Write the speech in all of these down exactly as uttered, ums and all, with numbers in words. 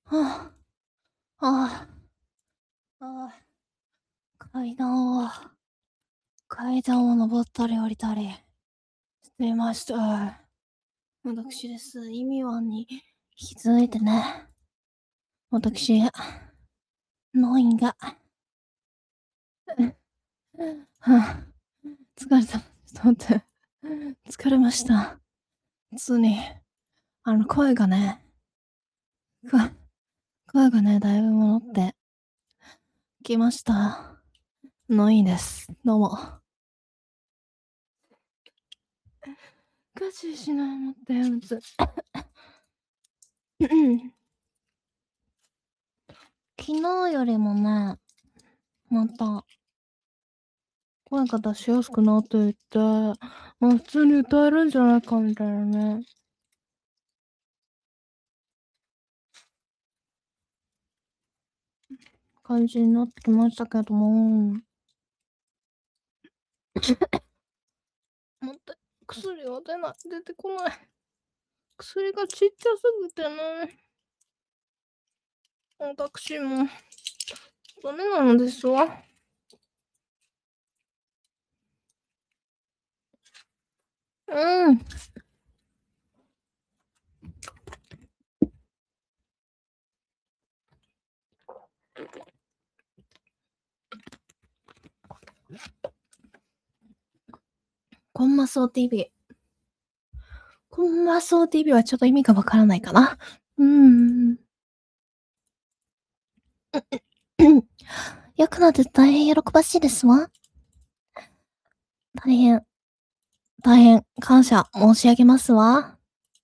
はあ、ああ、ああ、階段を、階段を登ったり降りたりしていました。私です。意味はに気づいてね。私、ノインが、はあ、疲れた。ちょっと待って。疲れました。普通に、あの、声がね、声声がね、だいぶ戻ってきました。ノインです。どうも。ガチしないのってやつ。昨日よりもね、また、声が出しやすくなっていって、まあ普通に歌えるんじゃないかみたいなね。感じになってきましたけども。待って、薬が出ない、出てこない。薬がちっちゃすぎてね。私も、ダメなのですわ。うん。コンマスオ ティーブイ。コンマスオ ティーブイ はちょっと意味がわからないかな。うーん。よくなって大変喜ばしいですわ。大変、大変感謝申し上げますわ。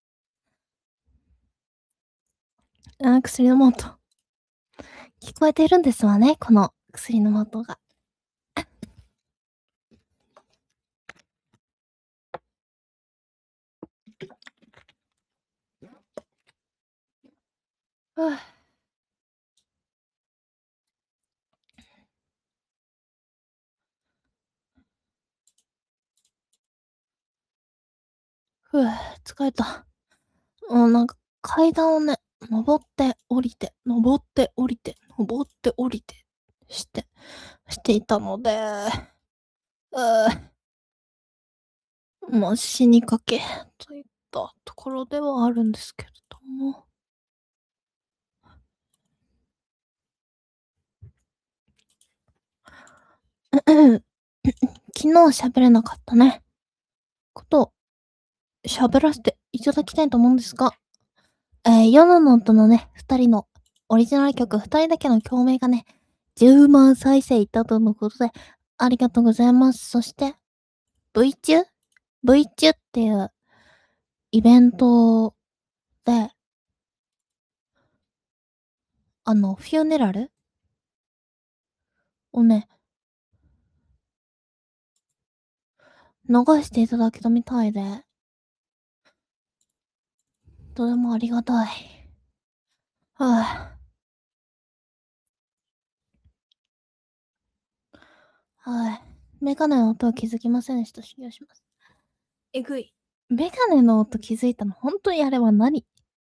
あ、薬のもと。聞こえているんですわね、この薬の素が。ふぅ。ふぅ、疲れた。もうなんか階段をね、登って降りて、登って降りて、登って降りてして、していたので、うーまあ、死にかけといったところではあるんですけれども。昨日喋れなかったね、ことを喋らせていただきたいと思うんですが、えー、夜の音のね、二人のオリジナル曲、二人だけの共鳴がね、じゅうまん再生いったとのことで、ありがとうございます。そして、V 中 ?V 中っていうイベントで、あの、フューネラルをね、流していただけたみたいで、とてもありがたい。はあ、はい。メガネの音は気づきませんでした。修行します。えぐい。メガネの音気づいたの、ほんとにあれは何？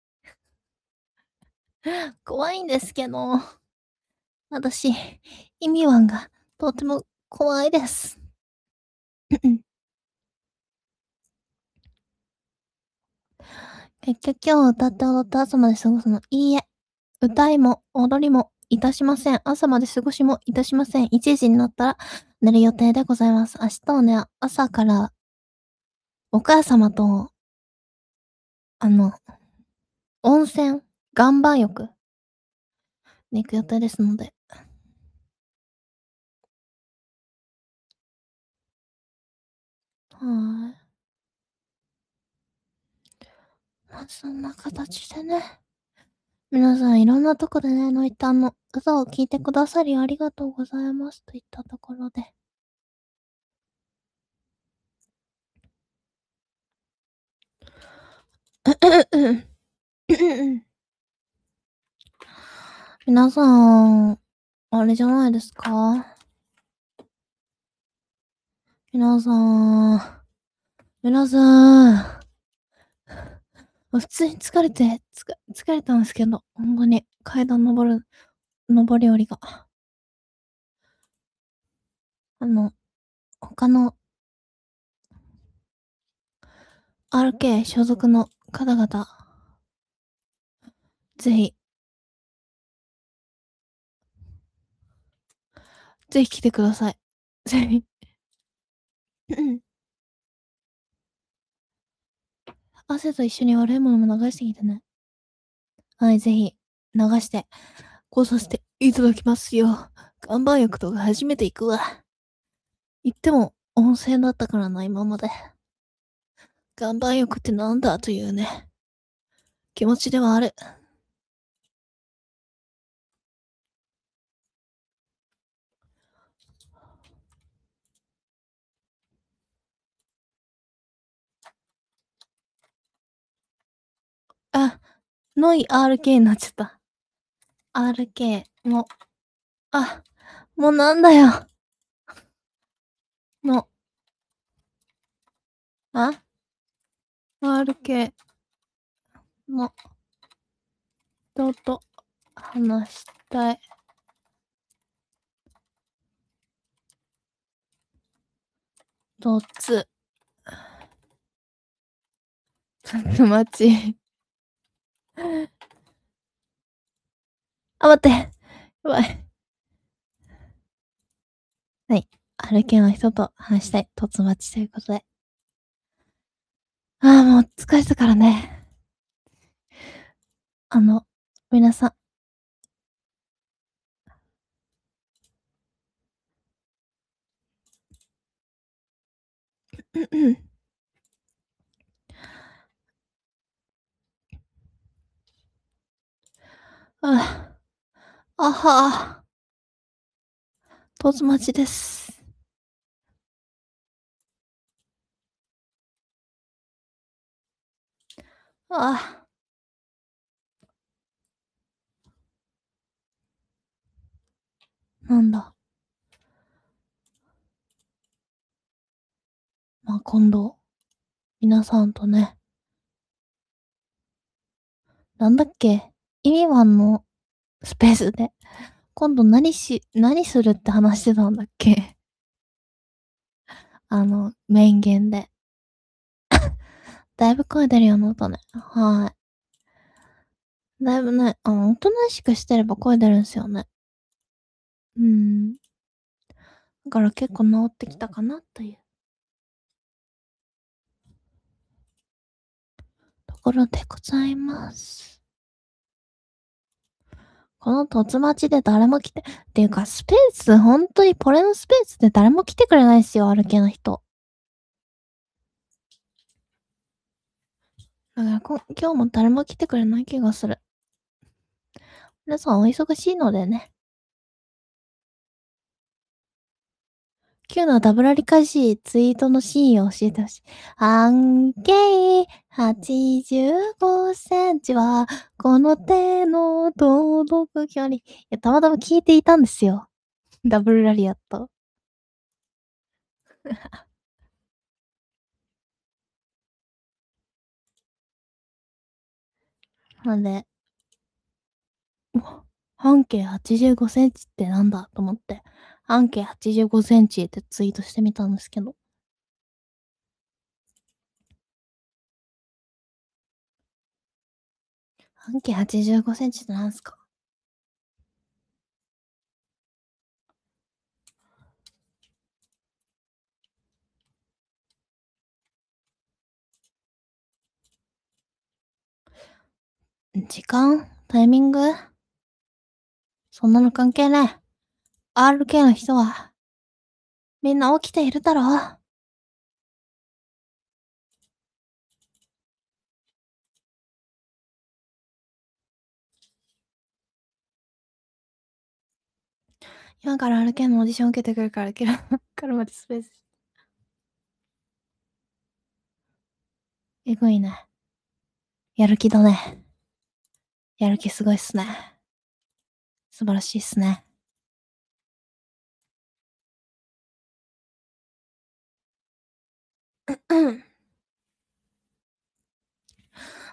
怖いんですけど。私、意味ワンがとても怖いです。結局今日歌って踊って朝まで過ごすの、いいえ。歌いも踊りもいたしません。朝まで過ごしもいたしません。いちじになったら寝る予定でございます。明日はね、朝からお母様と、あの、温泉、岩盤浴に行く予定ですので。はーい。まあ、そんな形でね。皆さんいろんなとこでね、のいたんの歌を聴いてくださりありがとうございますといったところで。皆さん、あれじゃないですか？皆さん、皆さん、 ま、普通に疲れて、つか疲れたんすけど、ほんとに階段登る上り下りが。あの、他の アールケー 所属の方々ぜひぜひ来てください。ぜひ。汗と一緒に悪いものも流してきてね。はい、ぜひ流してこうさせていただきますよ。岩盤浴とか初めて行くわ。行っても温泉だったからな、今まで。岩盤浴ってなんだというね、気持ちではある。あ、ノイ アールケー になっちゃった。アールケー の、あ、もうなんだよ。の、あ アールケー の人と話したい。とつ。ちょっと待ち。あ、待って。やばい。はい。アールケー の人と話したい。とつまちということで。ああ、もう疲れたからね。あの、皆さん。ああ、あは。とつまちです。ああ。なんだ。ま、今度、皆さんとねなんだっけ、イミワンのスペースで、今度何し何するって話してたんだっけ？あの、メインゲンで。だいぶ声出るようになったね。はい。だいぶね、あの、おとなしくしてれば声出るんすよね。うーん。だから結構治ってきたかなという。ところでございます。このとつまちで誰も来てっていうか、スペース、ほんとにこれのスペースで誰も来てくれないんすよ、アールケーの人。だから、こ今日も誰も来てくれない気がする。皆さんお忙しいのでね。今日のダブらりかしツイートの真意を教えて欲しい。半径はちじゅうごセンチは、この手の届く距離。いや、たまたま聞いていたんですよ。ダブルラリアット。なんでうわ、半径はちじゅうごセンチってなんだと思って、半径はちじゅうごセンチってツイートしてみたんですけど。半径はちじゅうごセンチってなんすか？ん、時間？タイミング？そんなの関係ない。アールケー の人はみんな起きているだろう。今から アールケー のオーディション受けてくるから、けらからまでスペースえぐいね。やる気だね。やる気すごいっすね。素晴らしいっすね。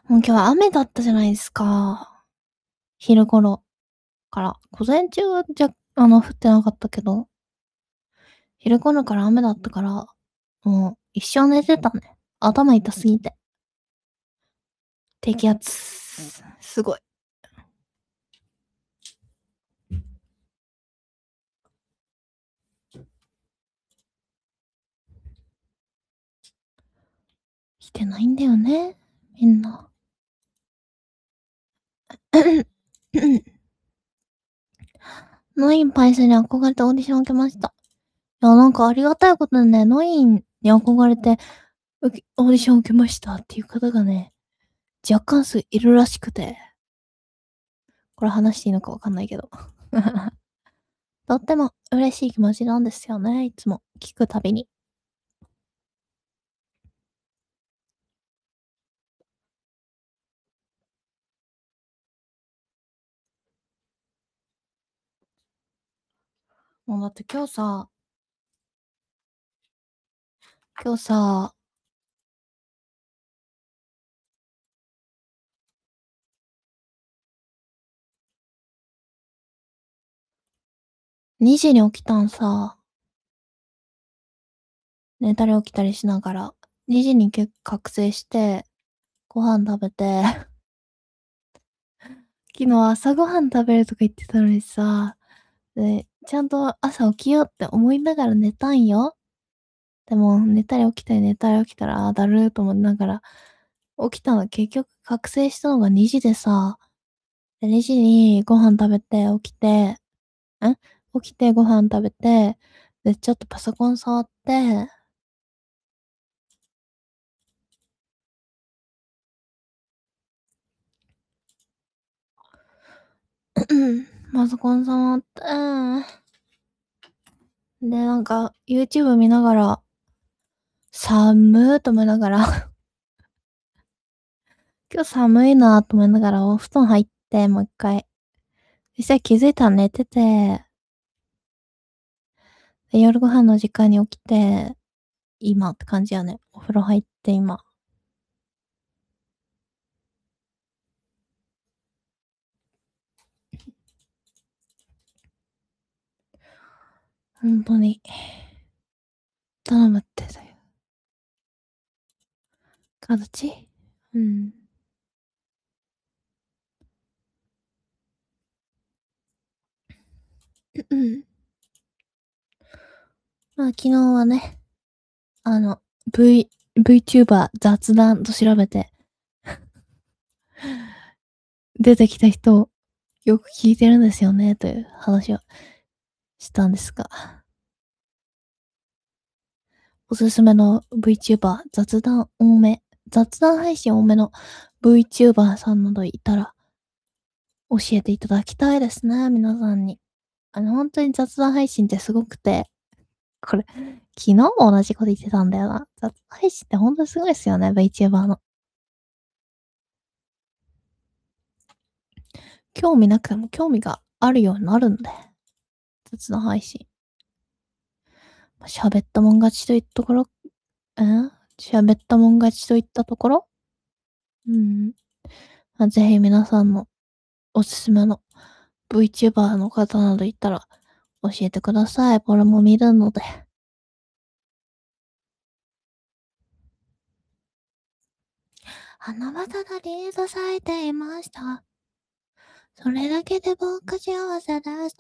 もう今日は雨だったじゃないですか。昼頃から。午前中はじゃ、あの、降ってなかったけど、昼頃から雨だったから、もう一生寝てたね。頭痛すぎて。低気圧。すごい。来てないんだよね、みんな。ノインパイセンに憧れてオーディション受けました。いや、なんかありがたいことにね、ノインに憧れて、受けオーディション受けましたっていう方がね、若干数いるらしくて、これ話していいのかわかんないけど。とっても嬉しい気持ちなんですよね、いつも聞くたびに。もうだって今日さ、今日さ、にじに起きたんさ、寝たり起きたりしながら、にじにけ覚醒して、ご飯食べて、昨日朝ごはん食べるとか言ってたのにさ、で、ちゃんと朝起きようって思いながら寝たんよ。でも、寝たり起きたり寝たり起きたら、あーだるーと思いながら、起きたの結局覚醒したのがにじでさ、で、にじにご飯食べて起きて、ん起きてご飯食べて、で、ちょっとパソコン触って、パソコン触って、で、なんか YouTube 見ながら、寒ーと思いながら今日寒いなと思いながらお布団入って、もう一回。そしたら気づいたら寝てて、で、夜ご飯の時間に起きて、今って感じやね。お風呂入って今。ほんとに、頼むってだよ。形うん。うん。まあ、昨日はね、あの、V、VTuber 雑談と調べて、出てきた人、よく聞いてるんですよね、という話をしたんですが、おすすめの VTuber、雑談多め、雑談配信多めの VTuber さんなどいたら、教えていただきたいですね、皆さんに。あの、本当に雑談配信ってすごくて、これ、昨日も同じこと言ってたんだよな。雑談配信って本当にすごいですよね、VTuber の。興味なくても興味があるようになるんで。雑談配信。喋ったもん勝ちといったところ、え喋ったもん勝ちといったところうん。まぜひ皆さんのおすすめの VTuber の方などいたら教えてください。これも見るので。花畑がリード咲いていました。それだけで僕幸せでした。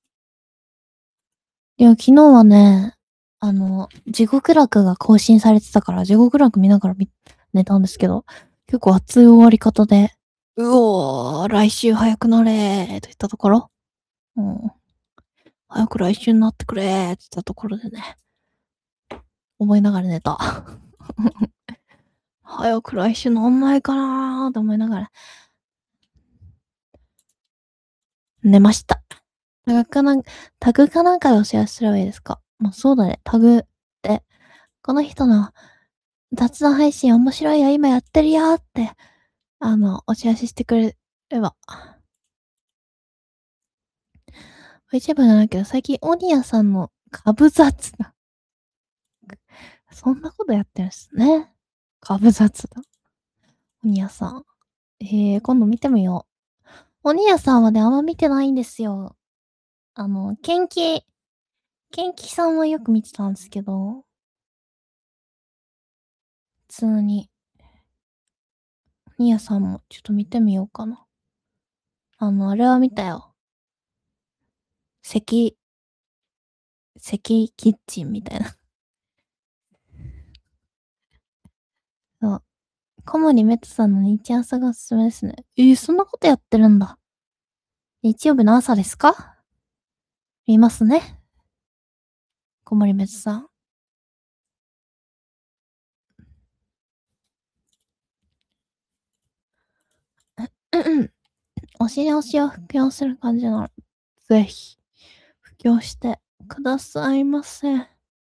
いや、昨日はね、あの、地獄楽が更新されてたから、地獄楽見ながら見寝たんですけど、結構熱い終わり方で、うおー、来週早くなれーと言ったところ、うん、早く来週になってくれーって言ったところでね、思いながら寝た。早く来週なんないかなーと思いながら寝ました。タグかなん、タグかなんかでお知らせすればいいですか？まあ、そうだね、タグって、この人の雑談配信面白いよ、今やってるよって、あの、お知らせしてくれれば。VTuber じゃないけど、最近オニアさんの株雑談。そんなことやってるんですね。株雑談。 鬼屋さん。へえ、今度見てみよう。鬼屋さんはね、あんま見てないんですよ。あの、ケンキケンキさんはよく見てたんですけど、普通に。鬼屋さんもちょっと見てみようかな。あの、あれは見たよ。関、関キッチンみたいな。そう。小森メトさんの日朝がおすすめですね。えー、そんなことやってるんだ。日曜日の朝ですか？見ますね。小森メトさん。うんうん。お尻推しを布教する感じなら、ぜひ、布教してくださいませ。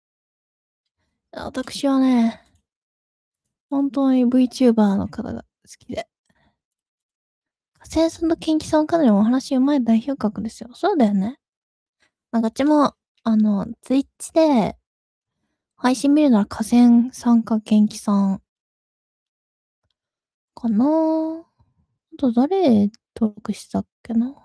私はね、本当に VTuber の方が好きで。生さんとケンキさんかなりお話うまい代表格ですよ。そうだよね。なんかっちも、あの、ツイッチで配信見るなら河川さんかケンキさんかなぁ。あと誰登録したっけな。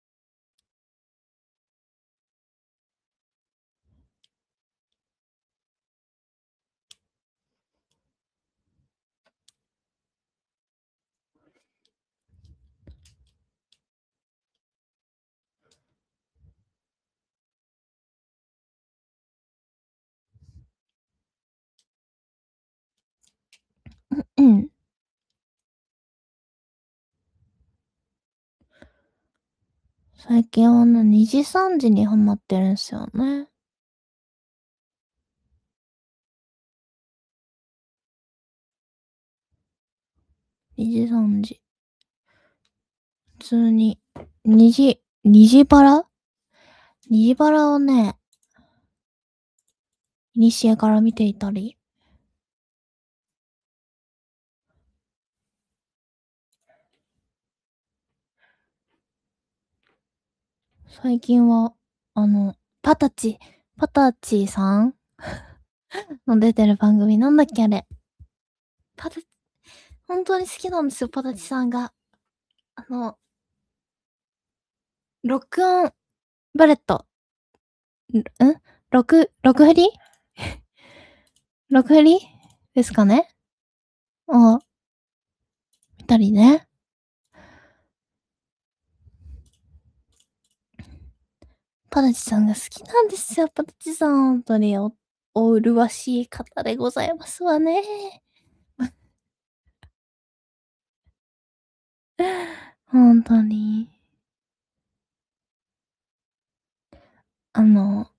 うん。最近はね、にじさんじにハマってるんすよね。にじさんじ。普通に、にじ、にじバラにじバラをね、いにしえから見ていたり。最近は、あの、パタチ、パタチさんの出てる番組なんだっけあれ。パタ、本当に好きなんですよ、パタチさんが。あの、ロックオンバレット。んんロク、ロクフリロクフリですかねを見たりね。パタチさんが好きなんですよ、パタチさん。本当にお、お麗しい方でございますわね。本当に。あの、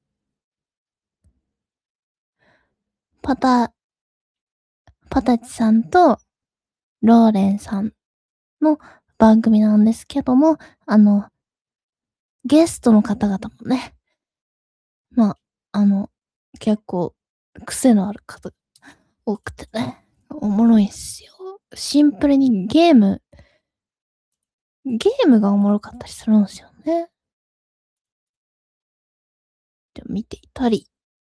パタ、パタチさんとローレンさんの番組なんですけども、あの、ゲストの方々もね、まあ、あの、結構、癖のある方が多くてね、おもろいんすよ。シンプルにゲーム、ゲームがおもろかったりするんですよね。で見ていたり、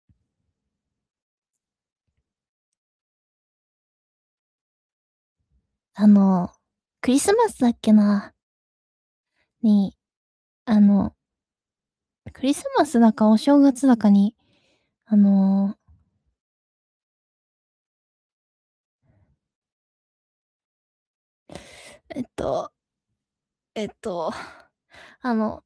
あの、クリスマスだっけな、に、あの、クリスマスだかお正月だかに、あのえっと、えっと、あの、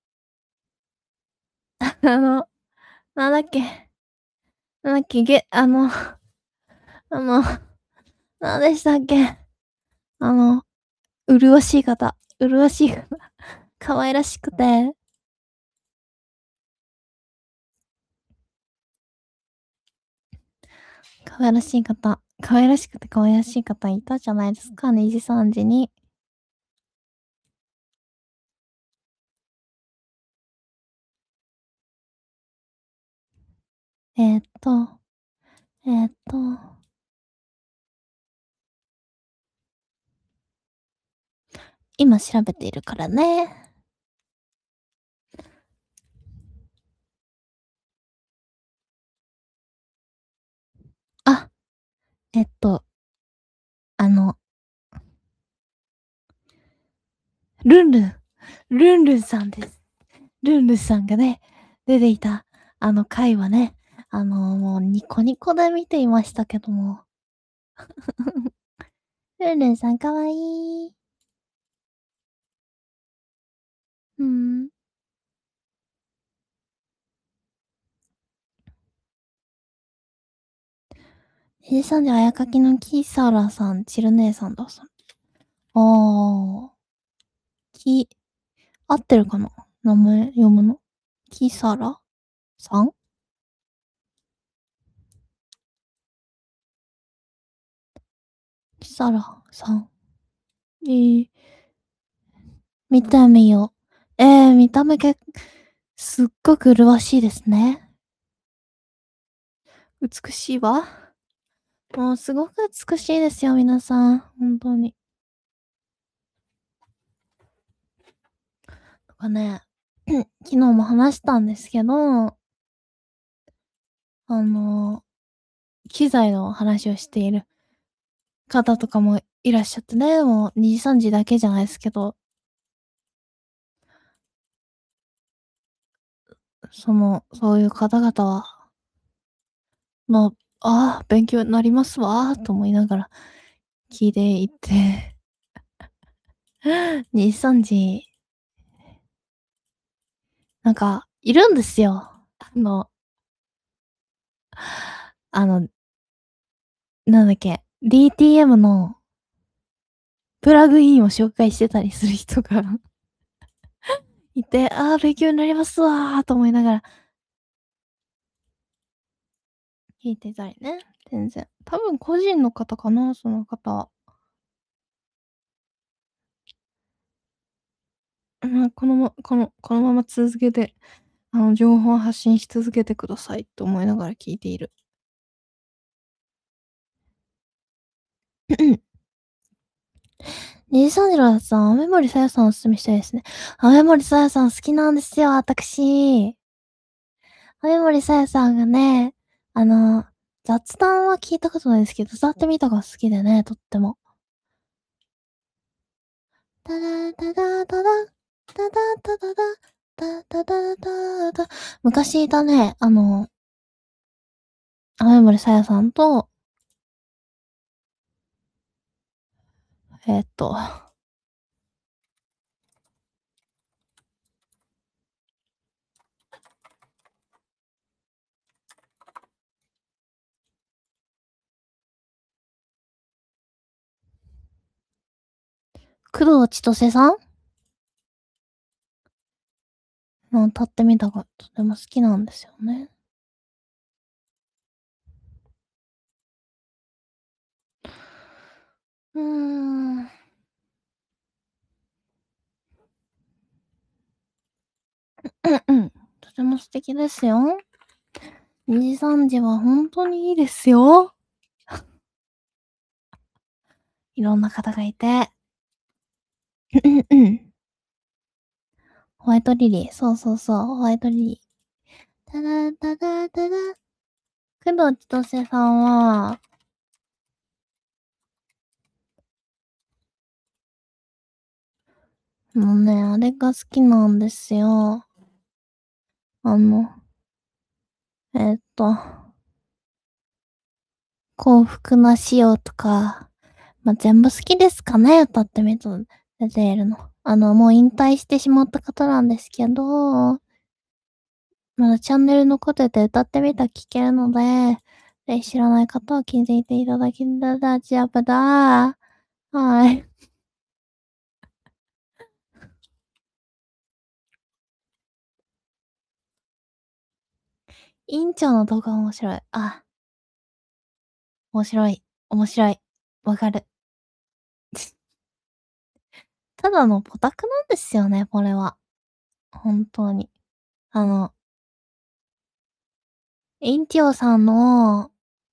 あの、なんだっけ、なんだっけ、げ、あの、あの、なんでしたっけ、あの、麗しい方、麗しい方、可愛らしくて、可愛らしい方、可愛らしくて可愛らしい方いたじゃないですか、にじさんじに。えーっと、えーっと、今調べているからね。あ、えっと、あの、 ルンルン、ルンルンさんです。ルンルンさんがね、出ていた、あの回はね、あの、もうニコニコで見ていましたけども。ルンルンさんかわいい。ふーん。しちじさんじあやかきのキサラさん、チル姉さんださん。ああ。き、合ってるかな名前読むの。キサラさんキサラさん。えー、見てみよう。えー、見た目け、すっごく麗しいですね。美しいわ。もうすごく美しいですよ、皆さん。本当に。とかね、昨日も話したんですけど、あの、機材の話をしている方とかもいらっしゃってね、もうにじさんじだけじゃないですけど、その、そういう方々は、まあ、ああ、勉強になりますわ、と思いながら聞いていて、にじさんじ、なんか、いるんですよ。あの、あの、なんだっけ、ディーティーエム のプラグインを紹介してたりする人がいて、ああ、勉強になりますわーと思いながら聞いてたりね。全然。多分個人の方かな、その方は。まあ、このま、この、このまま続けて、あの、情報を発信し続けてくださいと思いながら聞いている。にじさんじらさん、雨森さやさんおすすめしたいですね。雨森さやさん好きなんですよ、私。雨森さやさんがね、あの、雑談は聞いたことないですけど、歌ってみたが好きでね、とっても。タダタダタダ、タダタダダ、タタタタタ。昔いたね、あの、雨森さやさんと、えーっと、工藤千歳さんの歌ってみたがとても好きなんですよね。うーん。うんうん。とても素敵ですよ。にじさんじは本当にいいですよ。いろんな方がいて。うんうん。ホワイトリリー。そうそうそう。ホワイトリリー。ただただただ。工藤千歳さんは、もうね、あれが好きなんですよ。あの、えーっと、幸福なしようとか、まあ、全部好きですかね、歌ってみると出ているの。あの、もう引退してしまった方なんですけど、まだチャンネル残ってて歌ってみたら聞けるので、ぜひ知らない方は聞いていていただけたら大丈夫だ。はい。委員長の動画面白い。あ、面白い。面白い。わかる。ただのポタクなんですよね、これは。本当に。あの、委員長さんの、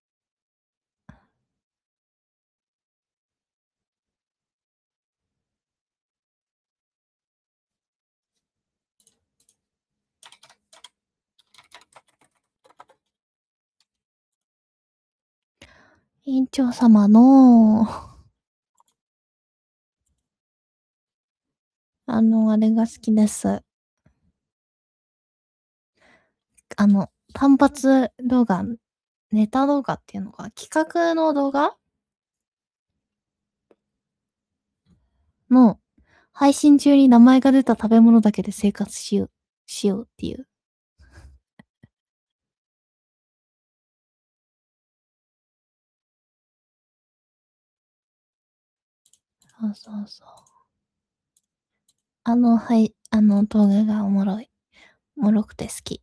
委員長様の、 あの、あれが好きです。あの、単発動画、ネタ動画っていうのか、企画の動画の配信中に名前が出た食べ物だけで生活しようしようっていう。そうそうそう。あの、はい、あの動画がおもろい。おもろくて好き。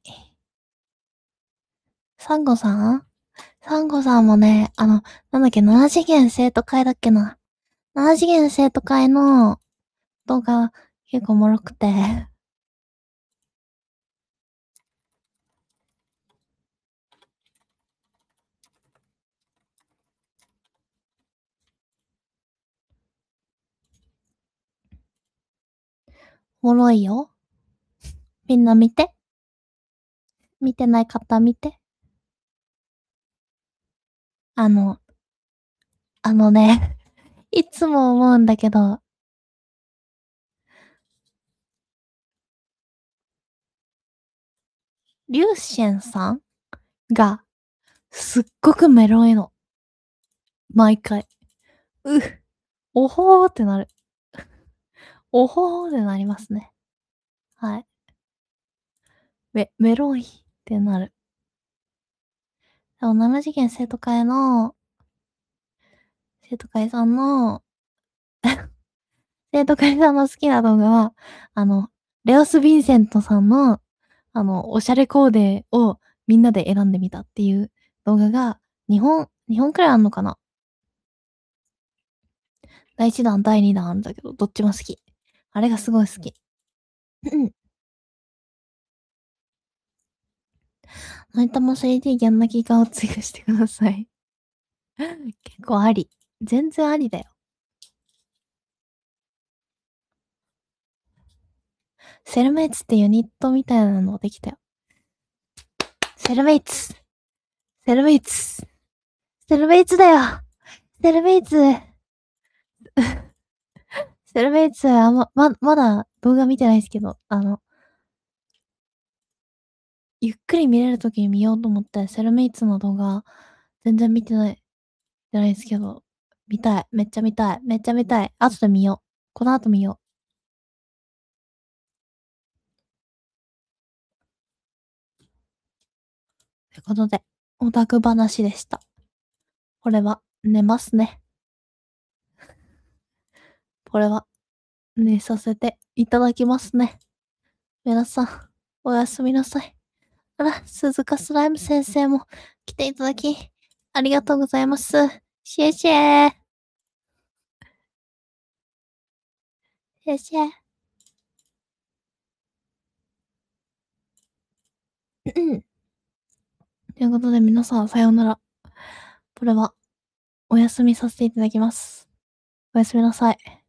サンゴさんサンゴさんもね、あの、なんだっけ、なな次元生徒会だっけな。なな次元生徒会の動画結構おもろくて。おもろいよ。みんな見て。見てない方見て。あの、あのね、いつも思うんだけど、リュウシェンさんが、すっごくメロいの。毎回。う、おほーってなる。おほーってなりますね。はい。メ、メロいってなる。でもなな次元生徒会の、生徒会さんの、生徒会さんの好きな動画は、あの、レオス・ヴィンセントさんの、あの、おしゃれコーデをみんなで選んでみたっていう動画が、にほん、にほんくらいあんのかな。だいいちだん、だいにだんあるんだけど、どっちも好き。あれがすごい好き。うん。のいたま スリーディー ギャン泣き顔追加してください。結構あり。全然ありだよ。セルメイツってユニットみたいなのできたよ。セルメイツセルメイツセルメイツだよセルメイツセルメイツはま、ま、まだ動画見てないですけど、あの、ゆっくり見れるときに見ようと思って、セルメイツの動画、全然見てない、見てないですけど、見たい。めっちゃ見たい。めっちゃ見たい。後で見よう。この後見よう。ということで、オタク話でした。これは、寝ますね。これは、寝させていただきますね。皆さん、おやすみなさい。あら、鈴鹿スライム先生も来ていただき、ありがとうございます。シェシェー。シェシェー。ということで皆さんさようなら。これはお休みさせていただきます。おやすみなさい。